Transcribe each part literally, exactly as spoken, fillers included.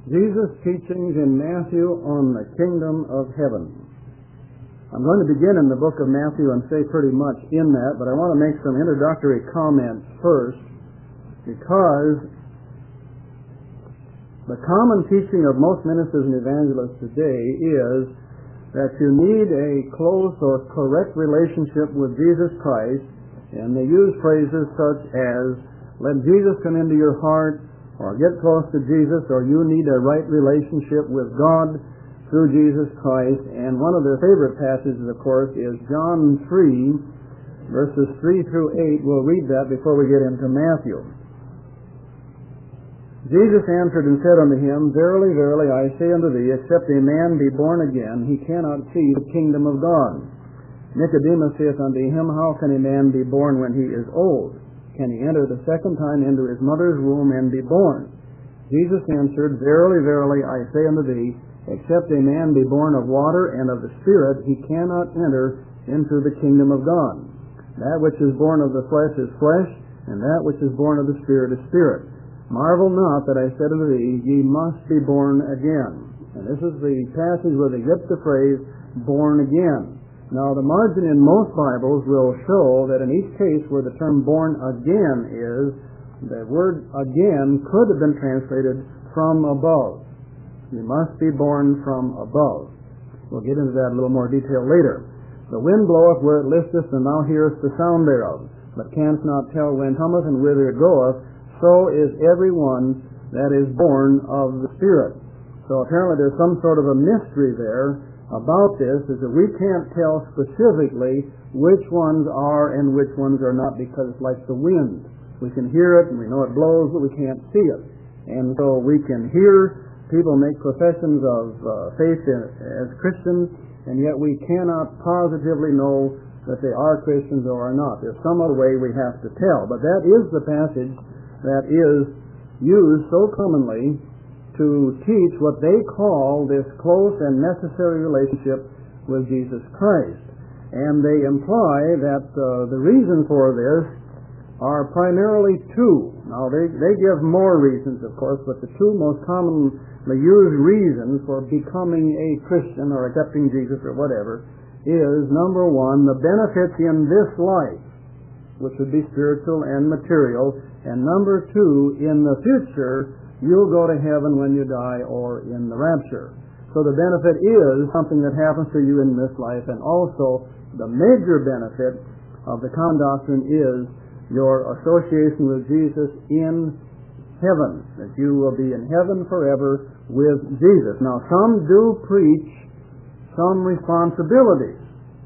Jesus' teachings in Matthew on the kingdom of heaven. I'm going to begin in the book of Matthew and say pretty much in that, but I want to make some introductory comments first, because the common teaching of most ministers and evangelists today is that you need a close or correct relationship with Jesus Christ, and they use phrases such as, let Jesus come into your heart, or get close to Jesus, or you need a right relationship with God through Jesus Christ. And one of their favorite passages, of course, is John three, verses three through eight. We'll read that before we get into Matthew. Jesus answered and said unto him, Verily, verily, I say unto thee, except a man be born again, he cannot see the kingdom of God. Nicodemus saith unto him, How can a man be born when he is old? Can he enter the second time into his mother's womb and be born? Jesus answered, Verily, verily, I say unto thee, except a man be born of water and of the Spirit, he cannot enter into the kingdom of God. That which is born of the flesh is flesh, and that which is born of the Spirit is spirit. Marvel not that I said unto thee, Ye must be born again. And this is the passage where they get the phrase, born again. Now, the margin in most Bibles will show that in each case where the term born again is, the word again could have been translated from above. You must be born from above. We'll get into that in a little more detail later. The wind bloweth where it listeth, and thou hearest the sound thereof, but canst not tell when it cometh and whither it goeth. So is every one that is born of the Spirit. So apparently there's some sort of a mystery there about this, is that we can't tell specifically which ones are and which ones are not, because it's like the wind. We can hear it and we know it blows, but we can't see it. And so we can hear people make professions of uh, faith in, as Christians, and yet we cannot positively know that they are Christians or are not. There's some other way we have to tell. But that is the passage that is used so commonly to teach what they call this close and necessary relationship with Jesus Christ. And they imply that uh, the reason for this are primarily two. Now, they, they give more reasons, of course, but the two most commonly used reasons for becoming a Christian or accepting Jesus or whatever is, number one, the benefits in this life, which would be spiritual and material, and number two, in the future, you'll go to heaven when you die or in the rapture. So the benefit is something that happens to you in this life, and also the major benefit of the common doctrine is your association with Jesus in heaven, that you will be in heaven forever with Jesus. Now, some do preach some responsibilities,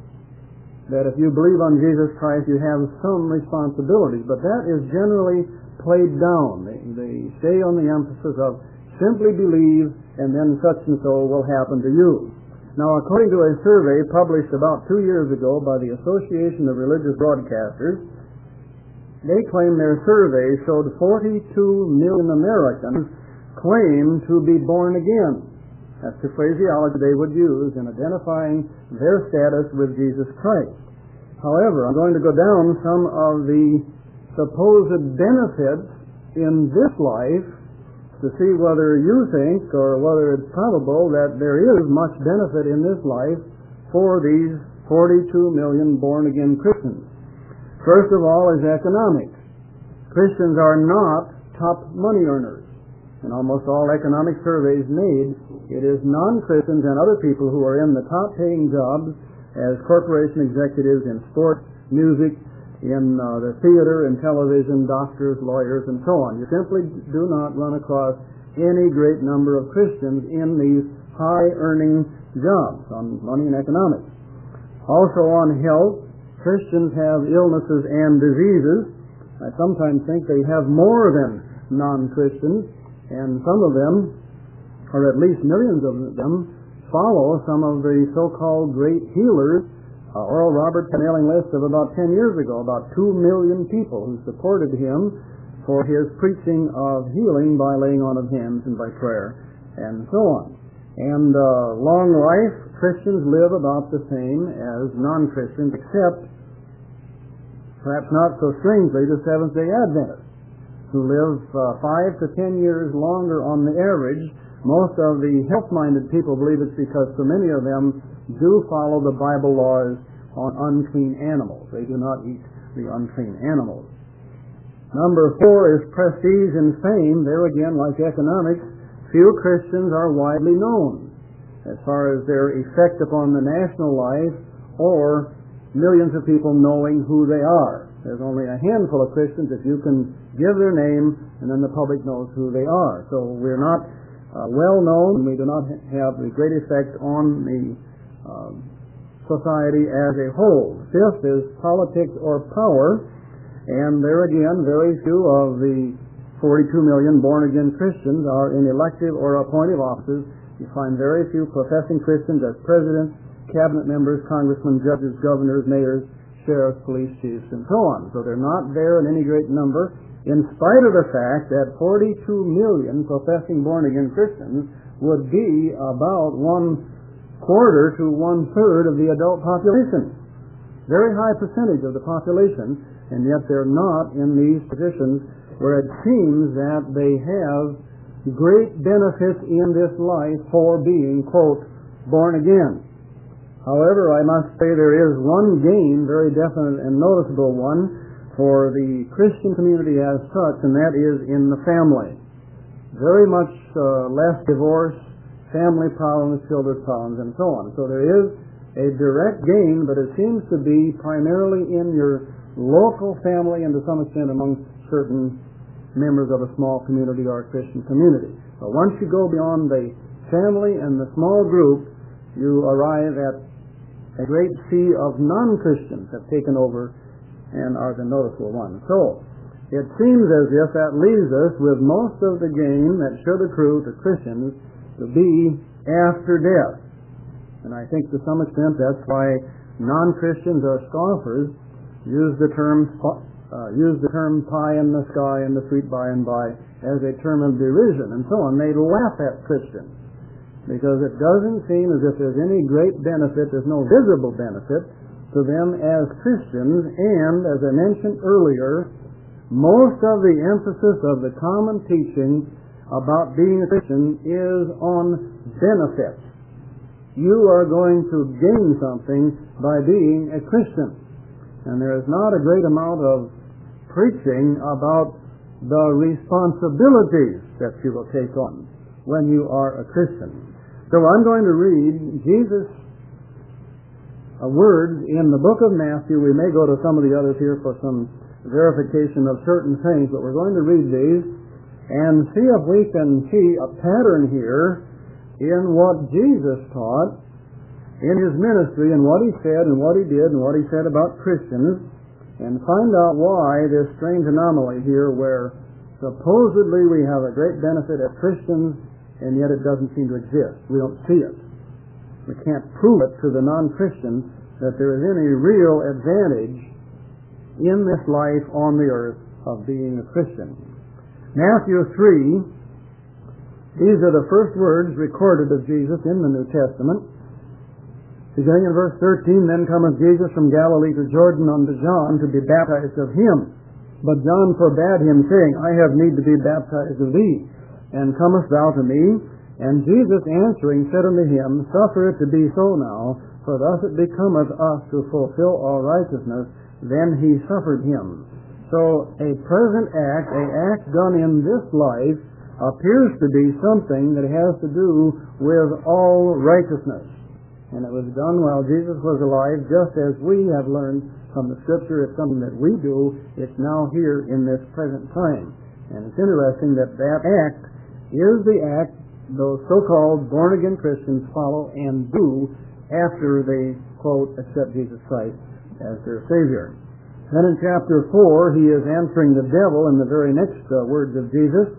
that if you believe on Jesus Christ, you have some responsibilities, but that is generally played down. They, they stay on the emphasis of simply believe and then such and so will happen to you. Now, according to a survey published about two years ago by the Association of Religious Broadcasters, they claim their survey showed forty-two million Americans claim to be born again. That's the phraseology they would use in identifying their status with Jesus Christ. However, I'm going to go down some of the supposed benefits in this life to see whether you think or whether it's probable that there is much benefit in this life for these forty-two million born-again Christians. First of all is economics. Christians are not top money earners. In almost all economic surveys made, it is non-Christians and other people who are in the top-paying jobs as corporation executives in sports, music, in uh, the theater and television, doctors, lawyers, and so on. You simply do not run across any great number of Christians in these high-earning jobs on money and economics. Also on health, Christians have illnesses and diseases. I sometimes think they have more than non-Christians, and some of them, or at least millions of them, follow some of the so-called great healers. Uh, Oral Roberts had a mailing list of about ten years ago, about two million people who supported him for his preaching of healing by laying on of hands and by prayer, and so on. And uh, long life, Christians live about the same as non-Christians, except, perhaps not so strangely, the Seventh-day Adventists, who live uh, five to ten years longer on the average Most of the health-minded people believe it's because so many of them do follow the Bible laws on unclean animals. They do not eat the unclean animals. Number four is prestige and fame. There again, like economics, few Christians are widely known as far as their effect upon the national life or millions of people knowing who they are. There's only a handful of Christians if you can give their name and then the public knows who they are. So we're not uh, well known, and we do not have the great effect on the uh, society as a whole. Fifth is politics or power. And there again, very few of the forty-two million born-again Christians are in elective or appointive offices. You find very few professing Christians as presidents, cabinet members, congressmen, judges, governors, mayors, sheriffs, police chiefs, and so on. So they're not there in any great number, in spite of the fact that forty-two million professing born-again Christians would be about one quarter to one-third of the adult population. Very high percentage of the population, and yet they're not in these positions where it seems that they have great benefits in this life for being, quote, born again. However, I must say there is one gain, very definite and noticeable one, for the Christian community as such, and that is in the family. Very much uh, less divorce, family problems, children's problems, and so on. So there is a direct gain, but it seems to be primarily in your local family and to some extent among certain members of a small community or a Christian community. But once you go beyond the family and the small group, you arrive at a great sea of non-Christians have taken over and are the noticeable ones. So it seems as if that leaves us with most of the gain that should accrue to Christians to be after death. And I think to some extent that's why non-Christians or scoffers use the term uh, use the term pie in the sky and the sweet by and by as a term of derision and so on. They laugh at Christians because it doesn't seem as if there's any great benefit, there's no visible benefit to them as Christians, and as I mentioned earlier, most of the emphasis of the common teaching about being a Christian is on benefits. You are going to gain something by being a Christian. And there is not a great amount of preaching about the responsibilities that you will take on when you are a Christian. So I'm going to read Jesus' uh, words in the book of Matthew. We may go to some of the others here for some verification of certain things, but we're going to read these and see if we can see a pattern here in what Jesus taught in his ministry and what he said and what he did and what he said about Christians, and find out why this strange anomaly here where supposedly we have a great benefit as Christians and yet it doesn't seem to exist. We don't see it. We can't prove it to the non-Christian that there is any real advantage in this life on the earth of being a Christian. Matthew three, these are the first words recorded of Jesus in the New Testament. Beginning in verse thirteen, then cometh Jesus from Galilee to Jordan unto John to be baptized of him. But John forbade him, saying, I have need to be baptized of thee, and comest thou to me? And Jesus answering said unto him, Suffer it to be so now, for thus it becometh us to fulfill all righteousness. Then he suffered him. So a present act, a act done in this life, appears to be something that has to do with all righteousness. And it was done while Jesus was alive, just as we have learned from the Scripture. It's something that we do. It's now here in this present time. And it's interesting that that act is the act those so-called born-again Christians follow and do after they, quote, accept Jesus Christ as their Savior. Then in chapter four, he is answering the devil in the very next uh, words of Jesus.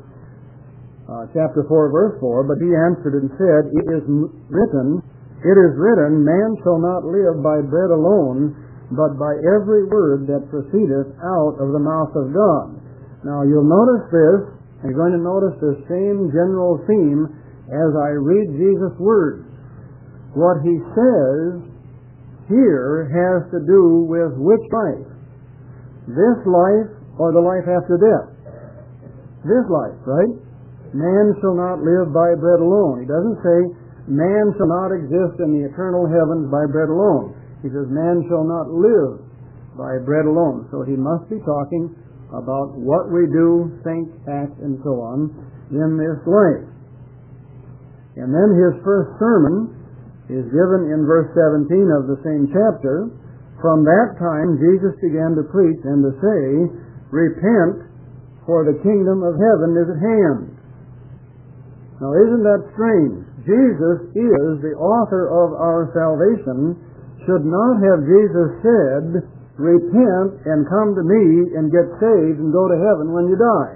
Uh, chapter four, verse four, but he answered and said, It is written, It is written, Man shall not live by bread alone, but by every word that proceedeth out of the mouth of God. Now you'll notice this, and you're going to notice the same general theme as I read Jesus' words. What he says here has to do with which life? This life or the life after death? This life, right? man shall not live by bread alone. He doesn't say man shall not exist in the eternal heavens by bread alone. He says man shall not live by bread alone. So he must be talking about what we do, think, act, and so on in this life. And then his first sermon is given in verse seventeen of the same chapter. From that time Jesus began to preach and to say, repent, for the kingdom of heaven is at hand. Now isn't that strange? Jesus is the author of our salvation. Should not have Jesus said, repent and come to me and get saved and go to heaven when you die?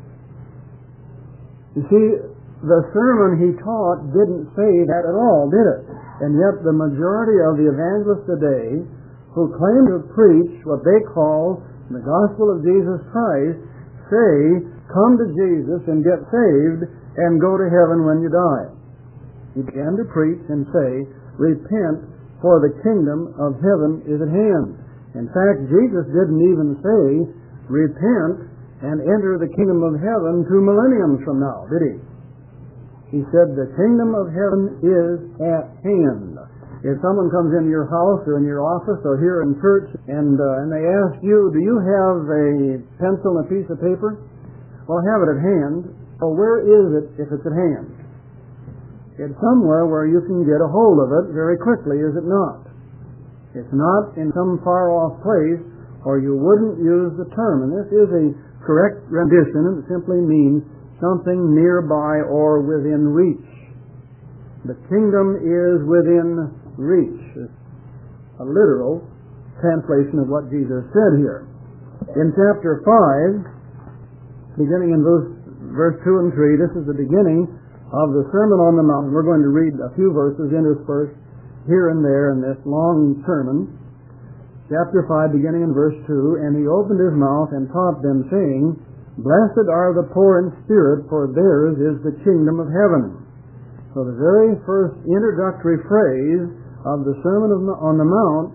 You see, the sermon he taught didn't say that at all, did it? And yet the majority of the evangelists today who claim to preach what they call the gospel of Jesus Christ say, come to Jesus and get saved and go to heaven when you die. He began to preach and say, repent, for the kingdom of heaven is at hand. In fact, Jesus didn't even say, repent and enter the kingdom of heaven two millenniums from now, did he? He said, the kingdom of heaven is at hand. If someone comes into your house or in your office or here in church and uh, and they ask you, do you have a pencil and a piece of paper? Well, have it at hand. Well, where is it if it's at hand? It's somewhere where you can get a hold of it very quickly, is it not? It's not in some far-off place, or you wouldn't use the term. And this is a correct rendition, and it simply means something nearby or within reach. The kingdom is within reach. It's a literal translation of what Jesus said here. In chapter five, beginning in verse, verse two and three, this is the beginning of the Sermon on the Mount. We're going to read a few verses interspersed here and there in this long sermon. Chapter five, beginning in verse two, and he opened his mouth and taught them, saying, blessed are the poor in spirit, for theirs is the kingdom of heaven. So the very first introductory phrase of the Sermon on the Mount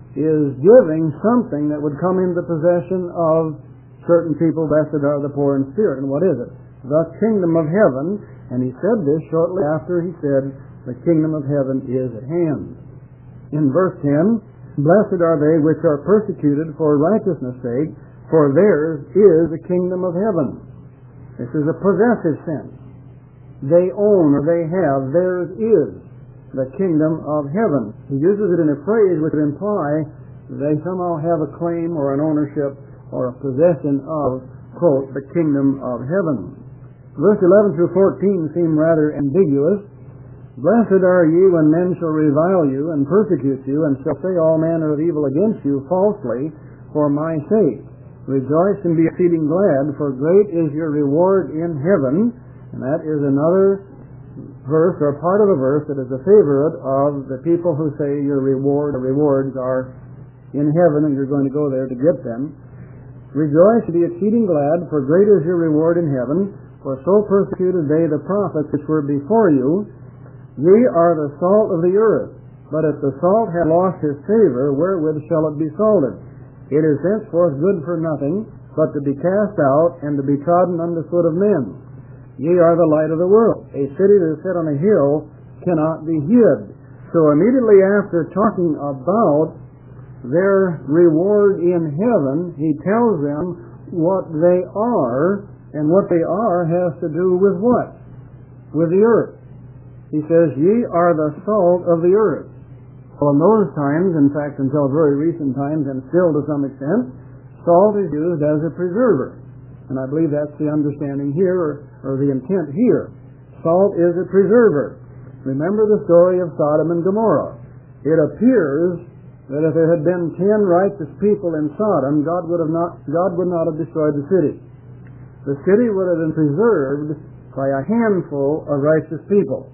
is giving something that would come into the possession of certain people. Blessed are the poor in spirit. And what is it? The kingdom of heaven. And he said this shortly after he said, the kingdom of heaven is at hand. In verse ten, blessed are they which are persecuted for righteousness' sake, for theirs is the kingdom of heaven. This is a possessive sense. They own or they have, theirs is the kingdom of heaven. He uses it in a phrase which would imply they somehow have a claim or an ownership or a possession of, quote, the kingdom of heaven. Verse eleven through fourteen seem rather ambiguous. Blessed are ye when men shall revile you and persecute you, and shall say all manner of evil against you falsely for my sake. Rejoice and be exceeding glad, for great is your reward in heaven. And that is another verse, or part of a verse, that is a favorite of the people who say your reward or rewards are in heaven and you're going to go there to get them. Rejoice and be exceeding glad, for great is your reward in heaven. For so persecuted they the prophets which were before you. Ye are the salt of the earth. But if the salt hath lost his savor, wherewith shall it be salted? It is henceforth good for nothing, but to be cast out, and to be trodden under foot of men. Ye are the light of the world. A city that is set on a hill cannot be hid. So immediately after talking about their reward in heaven, he tells them what they are, and what they are has to do with what? With the earth. He says, ye are the salt of the earth. Well, in those times, in fact until very recent times, and still to some extent, salt is used as a preserver. And I believe that's the understanding here, or, or the intent here. Salt is a preserver. Remember the story of Sodom and Gomorrah. It appears that if there had been ten righteous people in Sodom, God would have not, God would not have destroyed the city. The city would have been preserved by a handful of righteous people.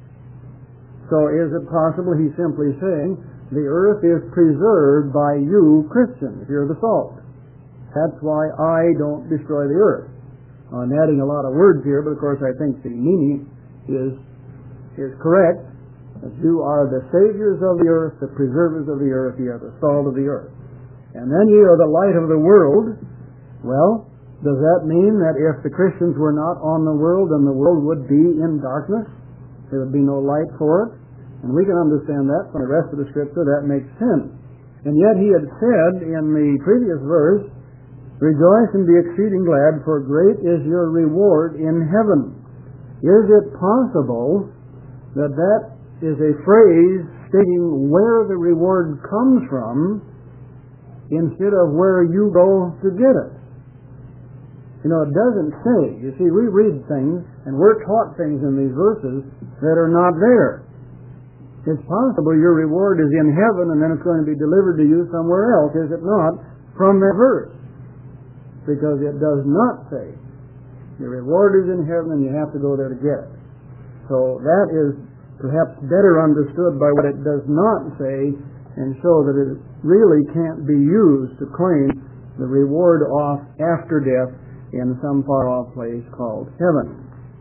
So is it possible he's simply saying, the earth is preserved by you Christians. You're the salt. That's why I don't destroy the earth. I'm adding a lot of words here, but of course I think the meaning is, is correct. That you are the saviors of the earth, the preservers of the earth, you are the salt of the earth. And then you are the light of the world. Well, Does that mean that if the Christians were not on the world, then the world would be in darkness? There would be no light for it? And we can understand that from the rest of the Scripture. That makes sense. And yet he had said in the previous verse, "Rejoice and be exceeding glad, for great is your reward in heaven." Is it possible that that is a phrase stating where the reward comes from instead of where you go to get it? You know, it doesn't say. You see, we read things and we're taught things in these verses that are not there. It's possible your reward is in heaven and then it's going to be delivered to you somewhere else, is it not, from that verse? Because it does not say your reward is in heaven and you have to go there to get it. So that is perhaps better understood by what it does not say, and show that it really can't be used to claim the reward off after death in some far-off place called heaven.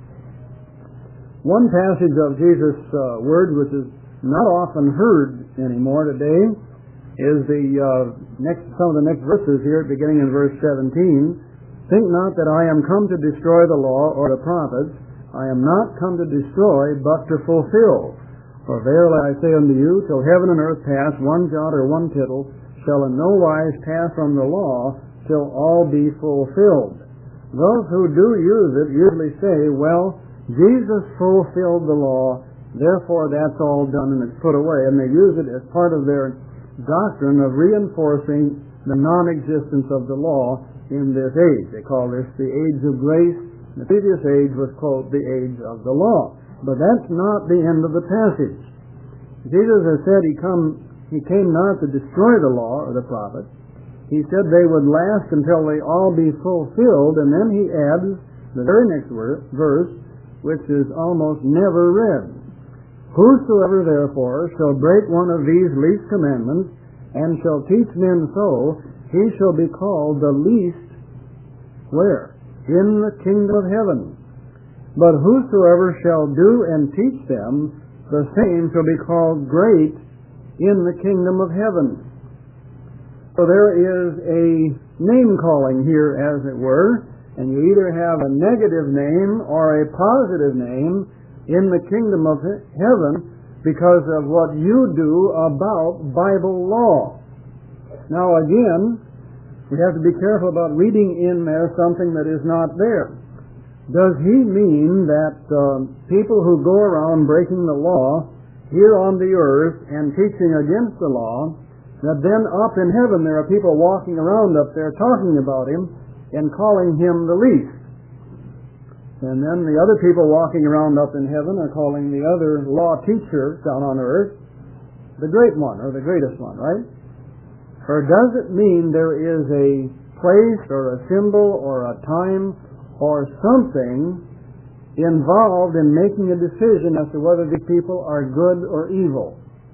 One passage of Jesus' uh, word, which is not often heard anymore today, is the uh, next some of the next verses here, beginning in verse seventeen. "Think not that I am come to destroy the law or the prophets. I am not come to destroy, but to fulfill. For verily I say unto you, till heaven and earth pass, one jot or one tittle shall in no wise pass from the law, till all be fulfilled." Those who do use it usually say, well, Jesus fulfilled the law, therefore that's all done and it's put away. And they use it as part of their doctrine of reinforcing the non-existence of the law in this age. They call this the age of grace. The previous age was called the age of the law. But that's not the end of the passage. Jesus has said he come he came not to destroy the law or the prophets. He said they would last until they all be fulfilled, and then he adds the very next verse, which is almost never read. "Whosoever therefore shall break one of these least commandments, and shall teach men so, he shall be called the least," where? "In the kingdom of heaven. But whosoever shall do and teach them, the same shall be called great in the kingdom of heaven." So there is a name-calling here, as it were, and you either have a negative name or a positive name in the kingdom of heaven because of what you do about Bible law. Now again, we have to be careful about reading in there something that is not there. Does he mean that uh, people who go around breaking the law here on the earth and teaching against the law, that then up in heaven there are people walking around up there talking about him and calling him the least? And then the other people walking around up in heaven are calling the other law teacher down on earth the great one, or the greatest one, right? Or does it mean there is a place or a symbol or a time or something involved in making a decision as to whether these people are good or evil?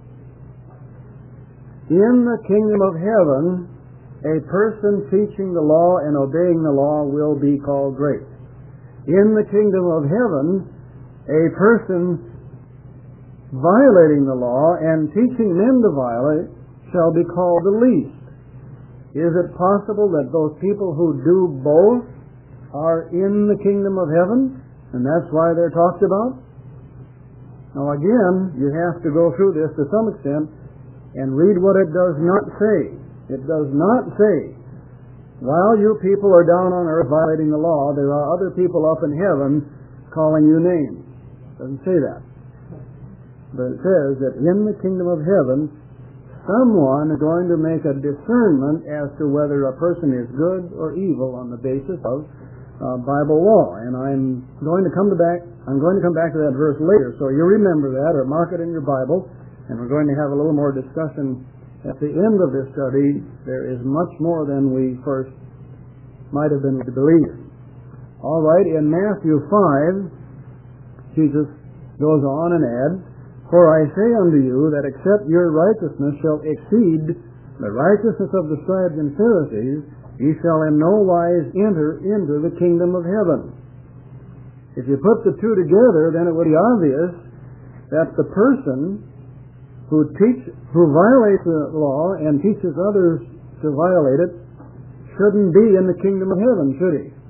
In the kingdom of heaven, a person teaching the law and obeying the law will be called great. In the kingdom of heaven, a person violating the law and teaching men to violate shall be called the least. Is it possible that those people who do both are in the kingdom of heaven, and that's why they're talked about? Now again, you have to go through this to some extent and read what it does not say. It does not say, while you people are down on earth violating the law, there are other people up in heaven calling you names. It doesn't say that. But it says that in the kingdom of heaven, someone is going to make a discernment as to whether a person is good or evil on the basis of uh, Bible law. And I'm going to come to back. I'm going to come back to that verse later, so you remember that or mark it in your Bible. And we're going to have a little more discussion at the end of this study. There is much more than we first might have been to believe. All right, in Matthew five, Jesus goes on and adds, "For I say unto you that except your righteousness shall exceed the righteousness of the scribes and Pharisees, ye shall in no wise enter into the kingdom of heaven." If you put the two together, then it would be obvious that the person who teach, who violates the law and teaches others to violate it shouldn't be in the kingdom of heaven, should he?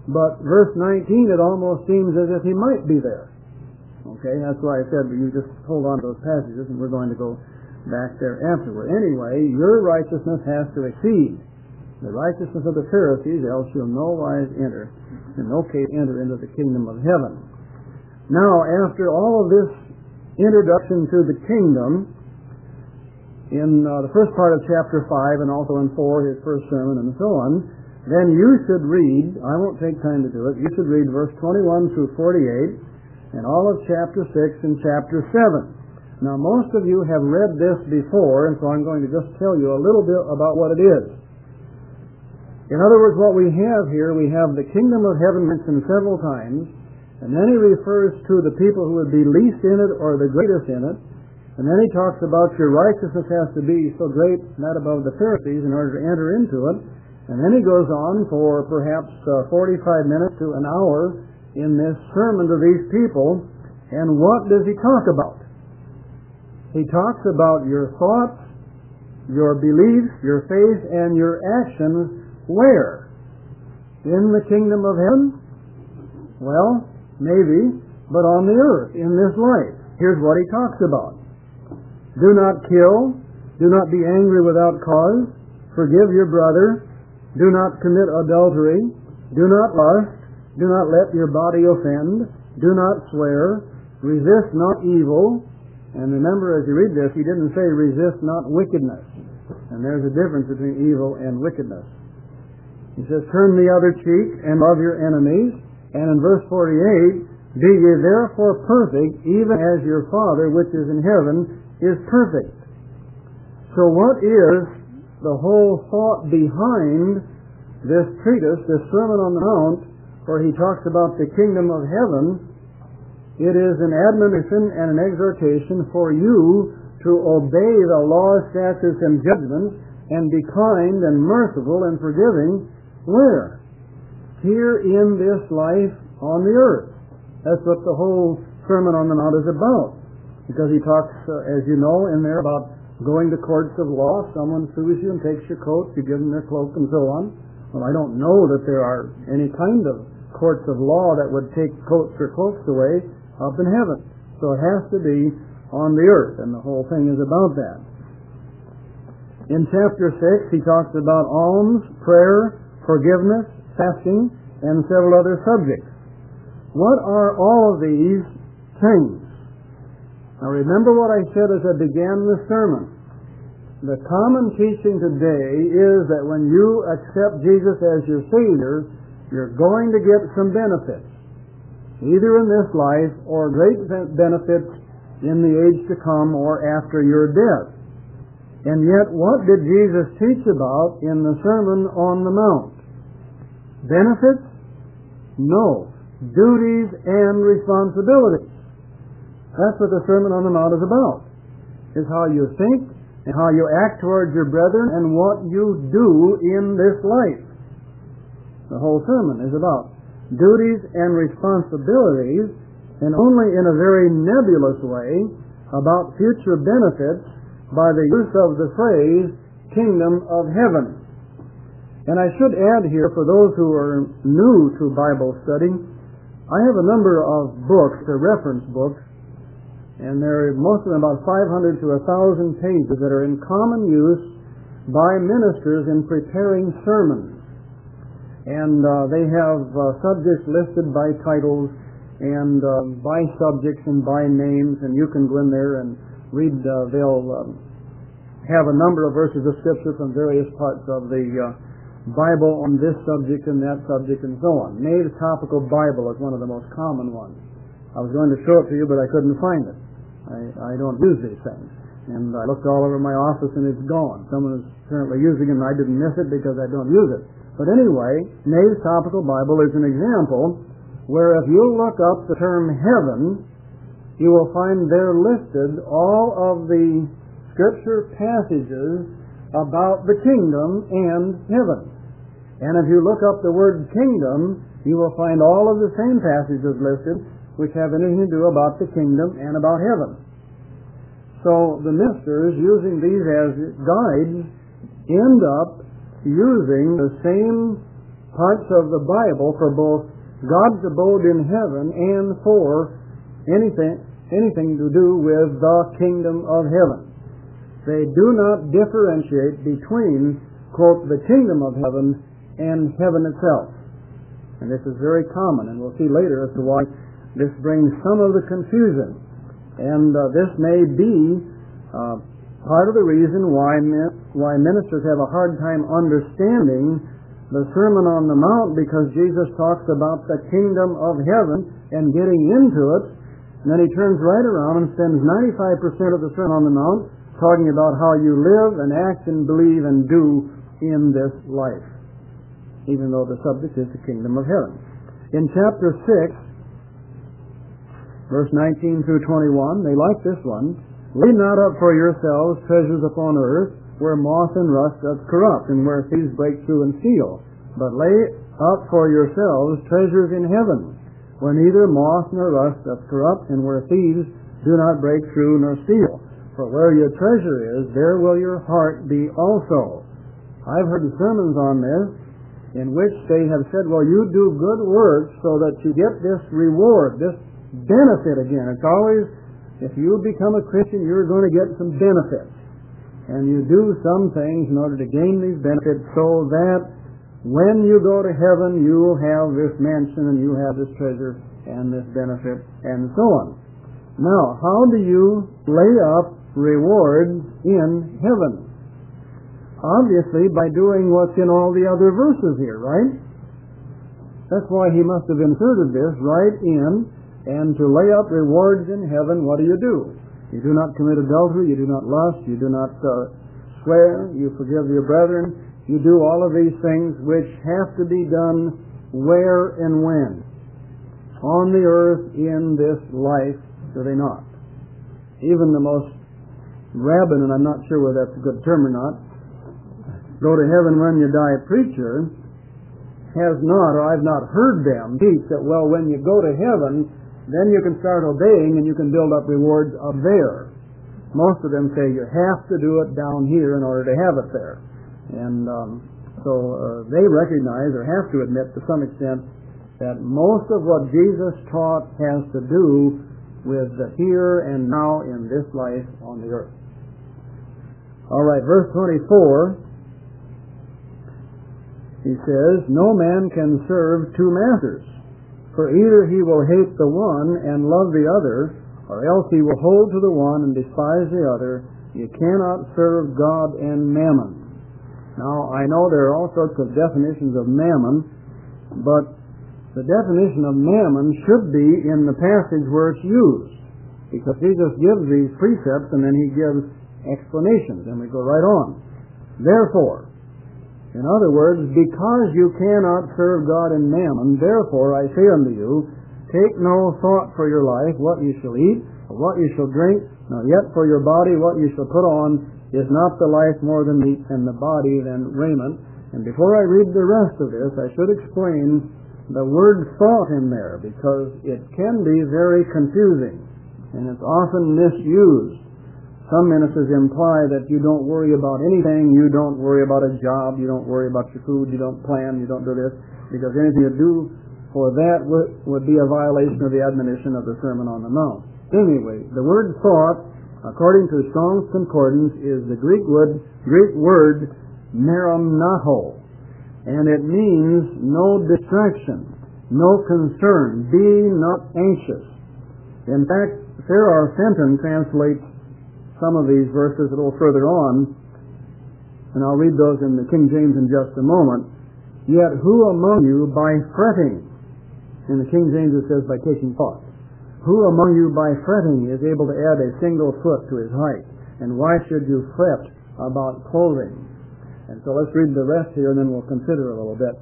But verse nineteen, it almost seems as if he might be there. Okay, that's why I said you just hold on to those passages, and we're going to go back there afterward. Anyway, your righteousness has to exceed the righteousness of the Pharisees, else you'll no wise enter, in no case enter into the kingdom of heaven. Now, after all of this introduction to the kingdom, in uh, the first part of chapter five and also in four, his first sermon and so on, then you should read, I won't take time to do it, you should read verse twenty-one through forty-eight and all of chapter six and chapter seven. Now, most of you have read this before, and so I'm going to just tell you a little bit about what it is. In other words, what we have here, we have the kingdom of heaven mentioned several times, and then he refers to the people who would be least in it or the greatest in it, and then he talks about your righteousness has to be so great, not above the Pharisees, in order to enter into it, and then he goes on for perhaps uh, forty-five minutes to an hour in this sermon to these people, and what does he talk about? He talks about your thoughts, your beliefs, your faith, and your actions. Where? In the kingdom of heaven? Well, maybe, but on the earth, in this life. Here's what he talks about. Do not kill. Do not be angry without cause. Forgive your brother. Do not commit adultery. Do not lust. Do not let your body offend. Do not swear. Resist not evil. And remember, as you read this, he didn't say resist not wickedness. And there's a difference between evil and wickedness. He says, turn the other cheek and love your enemies. And in verse forty-eight, be ye therefore perfect, even as your Father which is in heaven is perfect. So what is the whole thought behind this treatise, this Sermon on the Mount, where he talks about the kingdom of heaven? It is an admonition and an exhortation for you to obey the laws, statutes, and judgments, and be kind and merciful and forgiving. Where? Here in this life on the earth. That's what the whole Sermon on the Mount is about. Because he talks, uh, as you know, in there about going to courts of law. Someone sues you and takes your coat, you give them their cloak and so on. Well, I don't know that there are any kind of courts of law that would take coats or cloaks away up in heaven. So it has to be on the earth, and the whole thing is about that. In chapter six, he talks about alms, prayer, forgiveness, fasting, and several other subjects. What are all of these things? Now remember what I said as I began the sermon. The common teaching today is that when you accept Jesus as your Savior, you're going to get some benefits, either in this life or great benefits in the age to come or after your death. And yet, what did Jesus teach about in the Sermon on the Mount? Benefits? No. Duties and responsibilities. That's what the Sermon on the Mount is about. Is how you think and how you act towards your brethren and what you do in this life. The whole sermon is about duties and responsibilities, and only in a very nebulous way about future benefits by the use of the phrase kingdom of heaven. And I should add here, for those who are new to Bible study, I have a number of books, they're reference books, and they're most of them about five hundred to one thousand pages that are in common use by ministers in preparing sermons. And uh, they have uh, subjects listed by titles and uh, by subjects and by names, and you can go in there and read. Uh, they'll um, have a number of verses of Scripture from various parts of the uh, Bible on this subject and that subject and so on. Nave's Topical Bible is one of the most common ones. I was going to show it to you, but I couldn't find it. I, I don't use these things. And I looked all over my office and it's gone. Someone is currently using it and I didn't miss it because I don't use it. But anyway, Nave's Topical Bible is an example where if you look up the term heaven, you will find there listed all of the Scripture passages about the kingdom and heaven. And if you look up the word kingdom, you will find all of the same passages listed which have anything to do about the kingdom and about heaven. So the ministers, using these as guides, end up using the same parts of the Bible for both God's abode in heaven and for anything anything to do with the kingdom of heaven. They do not differentiate between, quote, the kingdom of heaven and heaven itself. And this is very common, and we'll see later as to why this brings some of the confusion. And uh, this may be uh, part of the reason why why ministers have a hard time understanding the Sermon on the Mount, because Jesus talks about the kingdom of heaven and getting into it, and then he turns right around and spends ninety-five percent of the Sermon on the Mount talking about how you live and act and believe and do in this life, even though the subject is the kingdom of heaven. In chapter six, verse nineteen through twenty-one, they like this one. Lay not up for yourselves treasures upon earth, where moth and rust doth corrupt, and where thieves break through and steal. But lay up for yourselves treasures in heaven, where neither moth nor rust doth corrupt, and where thieves do not break through nor steal. For where your treasure is, there will your heart be also. I've heard sermons on this in which they have said, well, you do good works so that you get this reward, this benefit again. It's always, if you become a Christian, you're going to get some benefits. And you do some things in order to gain these benefits so that when you go to heaven, you'll have this mansion and you have this treasure and this benefit and so on. Now, how do you lay up rewards in heaven? Obviously, by doing what's in all the other verses here, right? That's why he must have inserted this right in. And to lay up rewards in heaven, what do you do? You do not commit adultery, you do not lust, you do not uh, swear, you forgive your brethren, you do all of these things which have to be done where and when? On the earth in this life, do they not? Even the most rabid, and I'm not sure whether that's a good term or not, go to heaven when you die preacher has not, or I've not heard them teach that, well, when you go to heaven, then you can start obeying and you can build up rewards up there. Most of them say you have to do it down here in order to have it there. And um, so uh, they recognize, or have to admit to some extent, that most of what Jesus taught has to do with the here and now in this life on the earth. All right, verse twenty-four, he says, no man can serve two masters. For either he will hate the one and love the other, or else he will hold to the one and despise the other. You cannot serve God and mammon. Now, I know there are all sorts of definitions of mammon, but the definition of mammon should be in the passage where it's used, because Jesus gives these precepts and then he gives explanations, and we go right on. Therefore, in other words, because you cannot serve God and mammon, therefore I say unto you, take no thought for your life, what you shall eat, or what you shall drink, nor yet for your body what you shall put on. Is not the life more than meat, and the body than raiment? And before I read the rest of this, I should explain the word thought in there, because it can be very confusing, and it's often misused. Some ministers imply that you don't worry about anything, you don't worry about a job, you don't worry about your food, you don't plan, you don't do this, because anything you do for that would, would be a violation of the admonition of the Sermon on the Mount. Anyway, the word thought, according to Strong's Concordance, is the Greek word, Greek word merimnaho, and it means no distraction, no concern, be not anxious. In fact, Farrar Fenton translates some of these verses a little further on, and I'll read those in the King James in just a moment. Yet who among you by fretting, in the King James it says by taking thought, who among you by fretting is able to add a single foot to his height? And why should you fret about clothing? And so let's read the rest here and then we'll consider a little bit.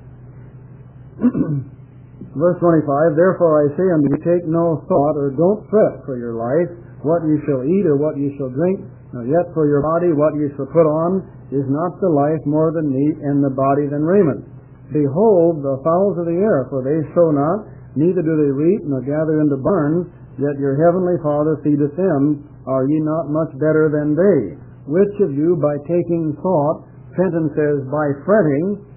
Verse twenty-five, therefore I say unto you, take no thought, or don't fret for your life, what you shall eat or what you shall drink, nor yet for your body what you shall put on. Is not the life more than meat, and the body than raiment? Behold the fowls of the air, for they sow not, neither do they reap, nor gather into barns, yet your heavenly Father feedeth them. Are ye not much better than they? Which of you by taking thought, Fenton says by fretting,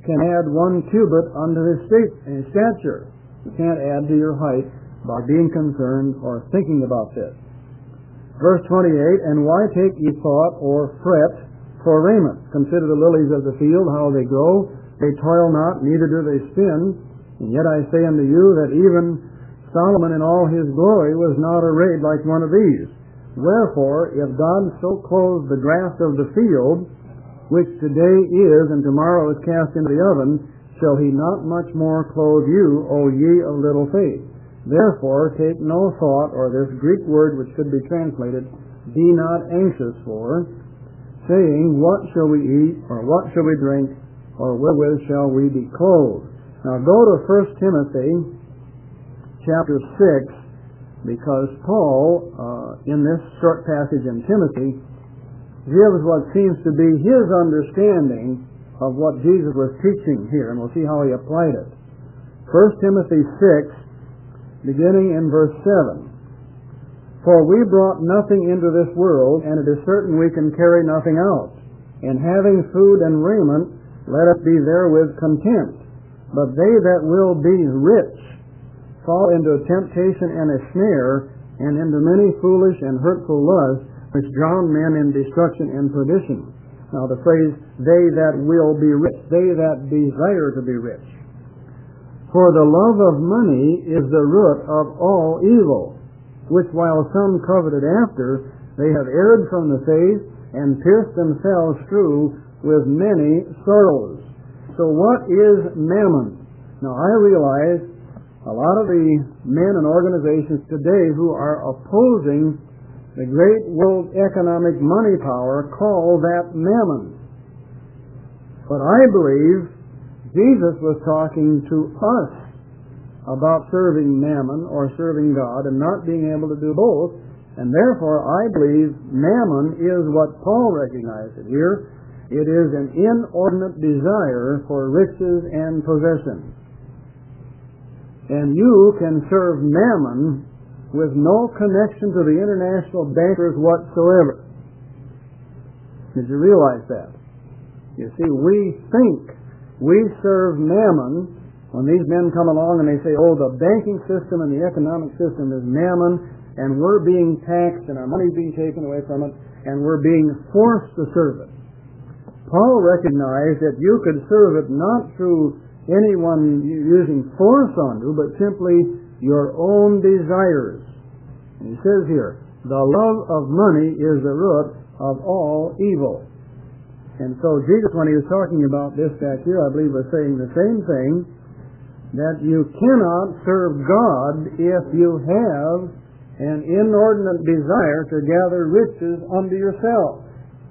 can add one cubit unto his stature. You can't add to your height by being concerned or thinking about this. Verse twenty-eight, and why take ye thought or fret for raiment? Consider the lilies of the field, how they grow. They toil not, neither do they spin. And yet I say unto you that even Solomon in all his glory was not arrayed like one of these. Wherefore, if God so clothes the grass of the field, which today is and tomorrow is cast into the oven, shall he not much more clothe you, O ye of little faith? Therefore take no thought, or this Greek word which should be translated, be not anxious for, saying, what shall we eat, or what shall we drink, or wherewith shall we be clothed? Now go to First Timothy chapter six, because Paul, uh, in this short passage in Timothy, gives what seems to be his understanding of what Jesus was teaching here, and we'll see how he applied it. First Timothy six, beginning in verse seven. For we brought nothing into this world, and it is certain we can carry nothing out. And having food and raiment, let us be therewith content. But they that will be rich fall into temptation and a snare, and into many foolish and hurtful lusts, which drown men in destruction and perdition. Now the phrase, they that will be rich, they that desire to be rich. For the love of money is the root of all evil, which while some coveted after, they have erred from the faith, and pierced themselves through with many sorrows. So what is mammon? Now I realize a lot of the men and organizations today who are opposing the great world economic money power call that mammon. But I believe Jesus was talking to us about serving mammon or serving God and not being able to do both, and therefore I believe mammon is what Paul recognized it here. It is an inordinate desire for riches and possessions. And you can serve mammon with no connection to the international bankers whatsoever. Did you realize that? You see, we think we serve mammon when these men come along and they say, oh, the banking system and the economic system is mammon, and we're being taxed and our money's being taken away from it, and we're being forced to serve it. Paul recognized that you could serve it not through anyone using force on you, but simply your own desires. And he says here, the love of money is the root of all evil. And so Jesus, when he was talking about this back here, I believe was saying the same thing, that you cannot serve God if you have an inordinate desire to gather riches unto yourself.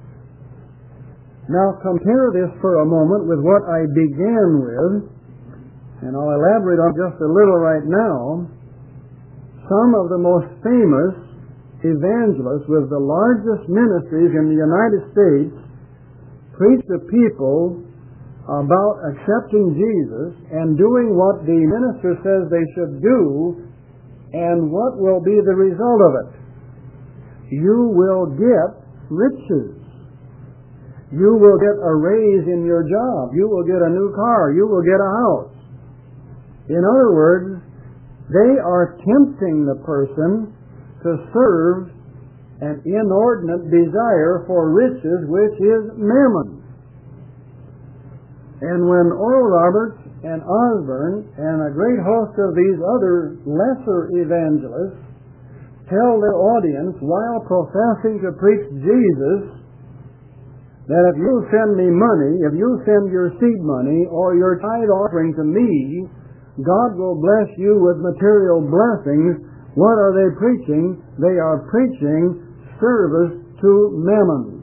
Now compare this for a moment with what I began with, and I'll elaborate on just a little right now. Some of the most famous evangelists with the largest ministries in the United States preach to people about accepting Jesus and doing what the minister says they should do, and what will be the result of it? You will get riches. You will get a raise in your job. You will get a new car. You will get a house. In other words, they are tempting the person to serve an inordinate desire for riches, which is mammon. And when Oral Roberts and Osborne and a great host of these other lesser evangelists tell their audience while professing to preach Jesus that if you send me money, if you send your seed money or your tithe offering to me, God will bless you with material blessings, what are they preaching? They are preaching service to mammon.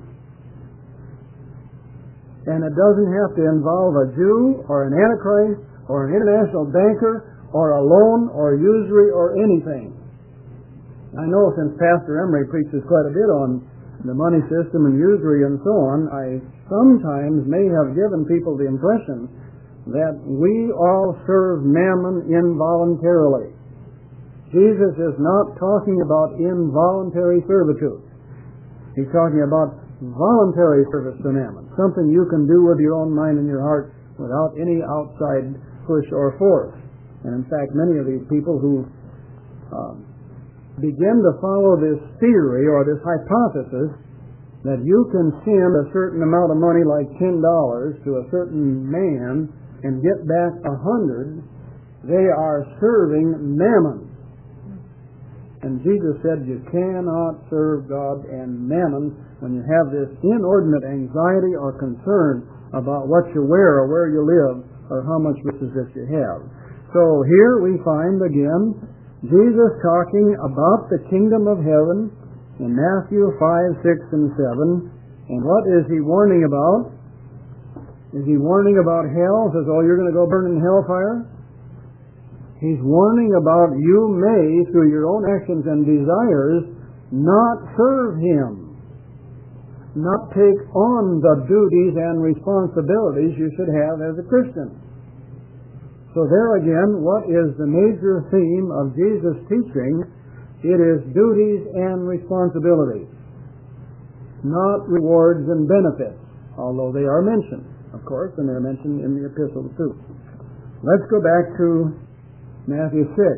And it doesn't have to involve a Jew or an Antichrist or an international banker or a loan or usury or anything. I know since Pastor Emery preaches quite a bit on the money system and usury and so on, I sometimes may have given people the impression that we all serve mammon involuntarily. Jesus is not talking about involuntary servitude. He's talking about voluntary service to mammon, something you can do with your own mind and your heart without any outside push or force. And in fact, many of these people who uh, begin to follow this theory or this hypothesis that you can send a certain amount of money, like ten dollars, to a certain man and get back a hundred, they are serving mammon. And Jesus said you cannot serve God and mammon when you have this inordinate anxiety or concern about what you wear or where you live or how much riches that you have. So here we find again Jesus talking about the kingdom of heaven in Matthew five, six, and seven. And what is he warning about? Is he warning about hell? Says, oh, you're going to go burn in hellfire? He's warning about you may, through your own actions and desires, not serve Him, not take on the duties and responsibilities you should have as a Christian. So there again, what is the major theme of Jesus' teaching? It is duties and responsibilities, not rewards and benefits, although they are mentioned, of course, and they're mentioned in the epistles too. Let's go back to Matthew six.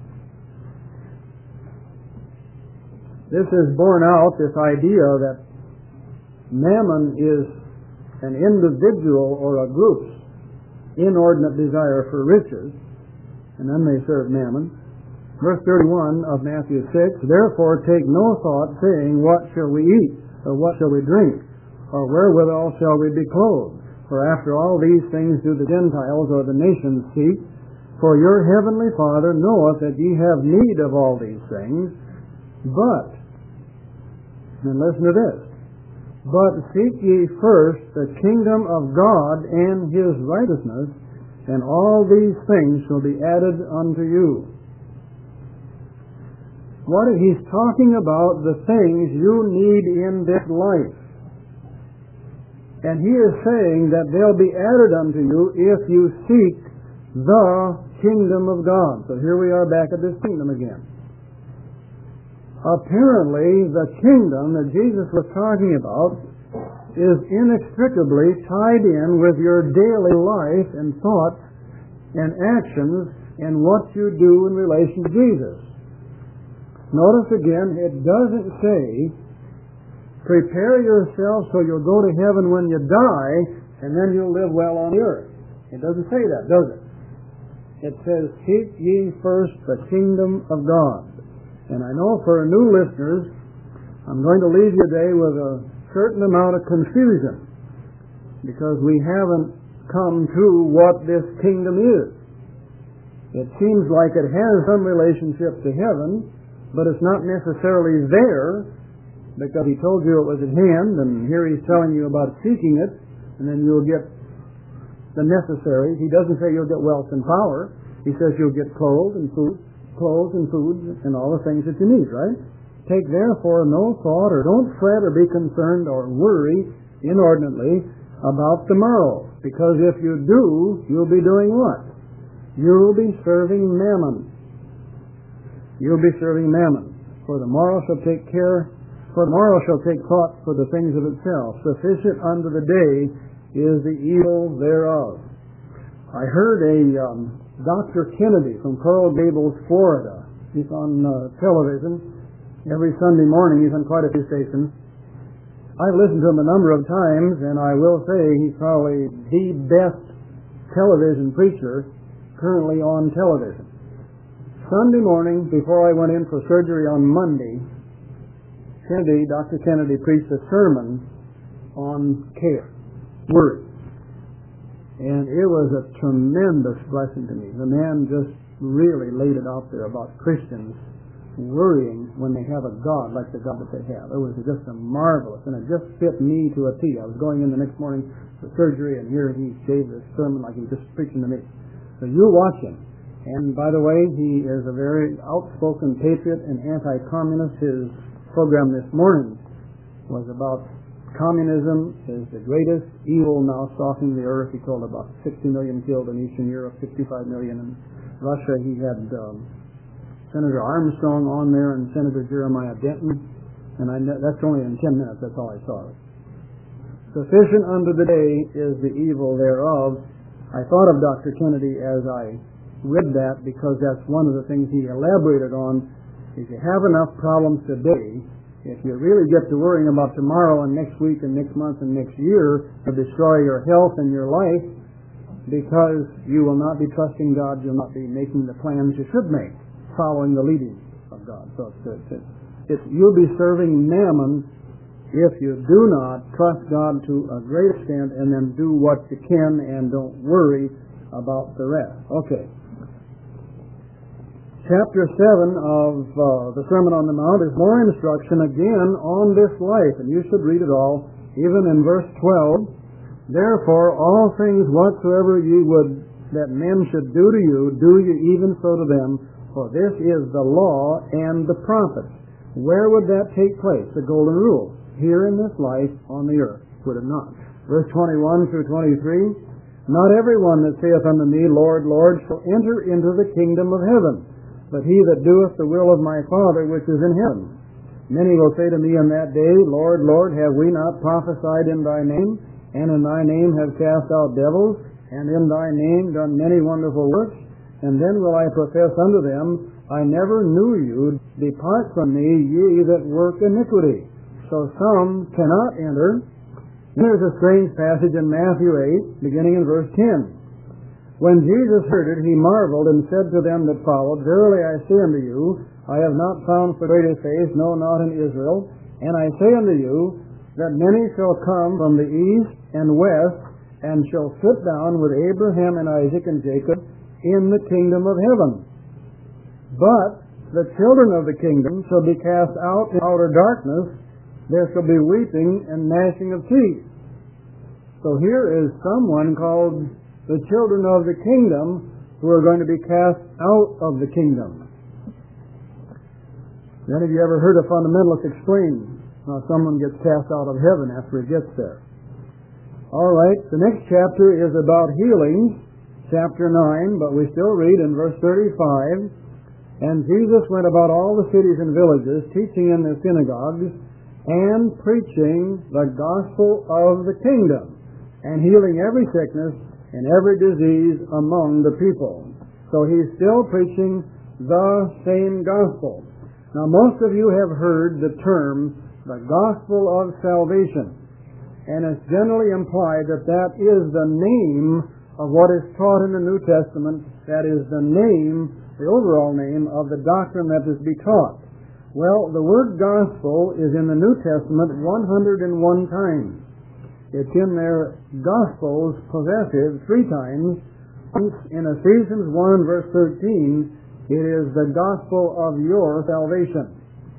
This is borne out, this idea that mammon is an individual or a group's inordinate desire for riches, and then they serve mammon. Verse thirty-one of Matthew six, therefore take no thought, saying, what shall we eat, or what shall we drink, or wherewithal shall we be clothed? For after all these things do the Gentiles or the nations seek. For your heavenly Father knoweth that ye have need of all these things. But, and listen to this, but seek ye first the kingdom of God and His righteousness, and all these things shall be added unto you. What he's talking about, the things you need in this life. And he is saying that they'll be added unto you if you seek the kingdom of God. So here we are back at this kingdom again. Apparently, the kingdom that Jesus was talking about is inextricably tied in with your daily life and thoughts and actions and what you do in relation to Jesus. Notice again, it doesn't say, prepare yourself so you'll go to heaven when you die, and then you'll live well on the earth. It doesn't say that, does it? It says, seek ye first the kingdom of God. And I know for new listeners, I'm going to leave you today with a certain amount of confusion, because we haven't come to what this kingdom is. It seems like it has some relationship to heaven, but it's not necessarily there, because he told you it was at hand, and here he's telling you about seeking it, and then you'll get the necessary. He doesn't say you'll get wealth and power. He says you'll get clothes and food, clothes and food, and all the things that you need, right? Take therefore no thought, or don't fret or be concerned or worry inordinately about tomorrow, because if you do, you'll be doing what? You'll be serving mammon. You'll be serving mammon. For the morrow shall take care, for the morrow shall take thought for the things of itself. Sufficient unto the day is the evil thereof. I heard a um, Doctor Kennedy from Coral Gables, Florida. He's on uh, television every Sunday morning. He's on quite a few stations. I've listened to him a number of times, and I will say he's probably the best television preacher currently on television. Sunday morning, before I went in for surgery on Monday, Kennedy, Doctor Kennedy preached a sermon on care, worry. And it was a tremendous blessing to me. The man just really laid it out there about Christians worrying when they have a God like the God that they have. It was just a marvelous, and it just fit me to a T. I was going in the next morning for surgery, and here he gave this sermon like he was just preaching to me. So you watch him. And by the way, he is a very outspoken patriot and anti-communist. His program this morning was about communism is the greatest evil now stalking the earth. He told about sixty million killed in Eastern Europe, sixty-five million in Russia. He had um, Senator Armstrong on there and Senator Jeremiah Denton. And I know, that's only in ten minutes. That's all I saw. Sufficient unto the day is the evil thereof. I thought of Doctor Kennedy as I read that because that's one of the things he elaborated on. If you have enough problems today, if you really get to worrying about tomorrow and next week and next month and next year, to destroy your health and your life, because you will not be trusting God, you'll not be making the plans you should make, following the leading of God. So it's, it's, it's, you'll be serving mammon if you do not trust God to a great extent and then do what you can and don't worry about the rest. Okay. Chapter seven of uh, the Sermon on the Mount is more instruction again on this life, and you should read it all, even in verse twelve. Therefore, all things whatsoever ye would that men should do to you, do ye even so to them, for this is the law and the prophets. Where would that take place? The golden rule. Here in this life on the earth, would it not? Verse twenty-one through twenty-three, not everyone that saith unto me, Lord, Lord, shall enter into the kingdom of heaven, but he that doeth the will of my Father which is in heaven. Many will say to me in that day, Lord, Lord, have we not prophesied in thy name, and in thy name have cast out devils, and in thy name done many wonderful works? And then will I profess unto them, I never knew you, depart from me, ye that work iniquity. So some cannot enter. There's a strange passage in Matthew eight, beginning in verse ten. When Jesus heard it, he marveled and said to them that followed, Verily I say unto you, I have not found so great a faith, no, not in Israel. And I say unto you, that many shall come from the east and west, and shall sit down with Abraham and Isaac and Jacob in the kingdom of heaven. But the children of the kingdom shall be cast out in outer darkness, there shall be weeping and gnashing of teeth. So here is someone called the children of the kingdom who are going to be cast out of the kingdom. Then have you ever heard a fundamentalist explain how someone gets cast out of heaven after he gets there? All right, the next chapter is about healing, chapter nine, but we still read in verse thirty-five, And Jesus went about all the cities and villages, teaching in the synagogues, and preaching the gospel of the kingdom, and healing every sickness and every disease among the people. So he's still preaching the same gospel. Now most of you have heard the term, the gospel of salvation. And it's generally implied that that is the name of what is taught in the New Testament. That is the name, the overall name of the doctrine that is to be taught. Well, the word gospel is in the New Testament one hundred one times. It's in their Gospels possessive three times. Once in Ephesians one verse thirteen, it is the gospel of your salvation.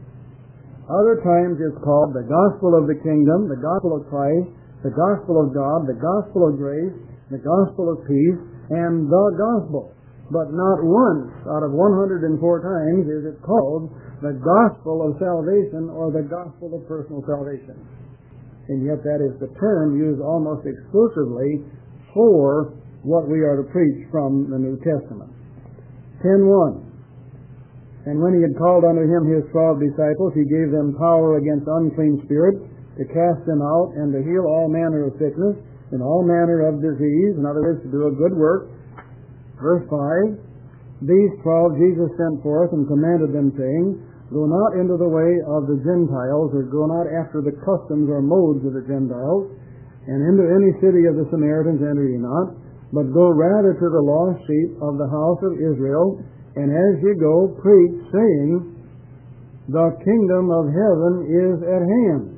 Other times it's called the gospel of the kingdom, the gospel of Christ, the gospel of God, the gospel of grace, the gospel of peace, and the gospel. But not once out of one hundred four times is it called the gospel of salvation or the gospel of personal salvation. And yet that is the term used almost exclusively for what we are to preach from the New Testament. ten one. And when he had called unto him his twelve disciples, he gave them power against unclean spirits, to cast them out, and to heal all manner of sickness, and all manner of disease, in other words, to do a good work. Verse five, These twelve Jesus sent forth, and commanded them, saying, Go not into the way of the Gentiles, or go not after the customs or modes of the Gentiles, and into any city of the Samaritans enter ye not, but go rather to the lost sheep of the house of Israel, and as ye go, preach, saying, The kingdom of heaven is at hand.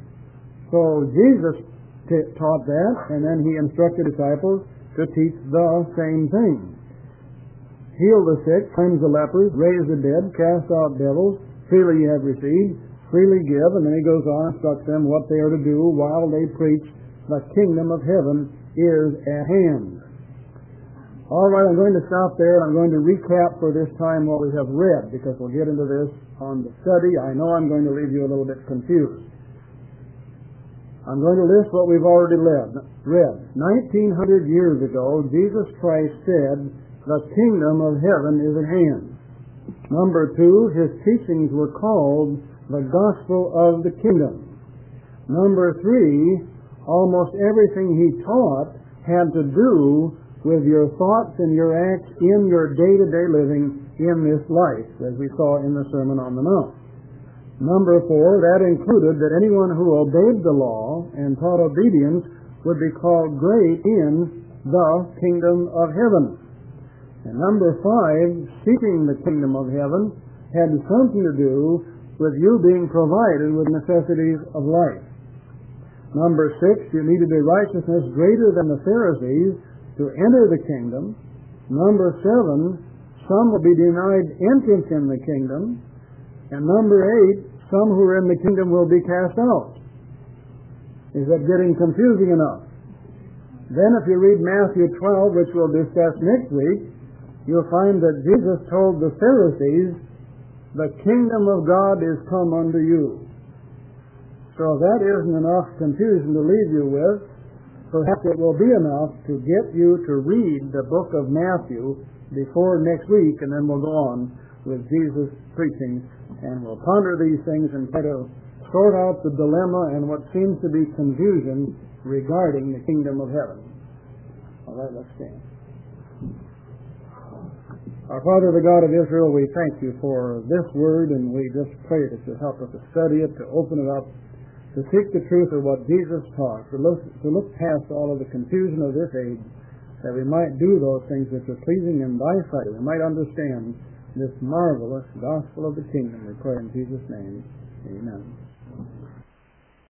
So Jesus t- taught that, and then he instructed disciples to teach the same thing. Heal the sick, cleanse the lepers, raise the dead, cast out devils, freely ye have received, freely give, and then he goes on and instructs them what they are to do while they preach the kingdom of heaven is at hand. All right, I'm going to stop there. I'm going to recap for this time what we have read, because we'll get into this on the study. I know I'm going to leave you a little bit confused. I'm going to list what we've already read. nineteen hundred years ago, Jesus Christ said, the kingdom of heaven is at hand. Number two, his teachings were called the gospel of the kingdom. Number three, almost everything he taught had to do with your thoughts and your acts in your day-to-day living in this life, as we saw in the Sermon on the Mount. Number four, that included that anyone who obeyed the law and taught obedience would be called great in the kingdom of heaven. And number five, seeking the kingdom of heaven had something to do with you being provided with necessities of life. Number six, you needed a righteousness greater than the Pharisees to enter the kingdom. Number seven, some will be denied entrance in the kingdom. And number eight, some who are in the kingdom will be cast out. Is that getting confusing enough? Then if you read Matthew twelve, which we'll discuss next week, you'll find that Jesus told the Pharisees, the kingdom of God is come unto you. So that isn't enough confusion to leave you with. Perhaps it will be enough to get you to read the book of Matthew before next week, and then we'll go on with Jesus' preaching, and we'll ponder these things and try to sort out the dilemma and what seems to be confusion regarding the kingdom of heaven. All right, let's stand. Our Father, the God of Israel, we thank you for this word, and we just pray that you help us to study it, to open it up, to seek the truth of what Jesus taught, to look, to look past all of the confusion of this age, that we might do those things which are pleasing in thy sight, we might understand this marvelous gospel of the kingdom. We pray in Jesus' name. Amen.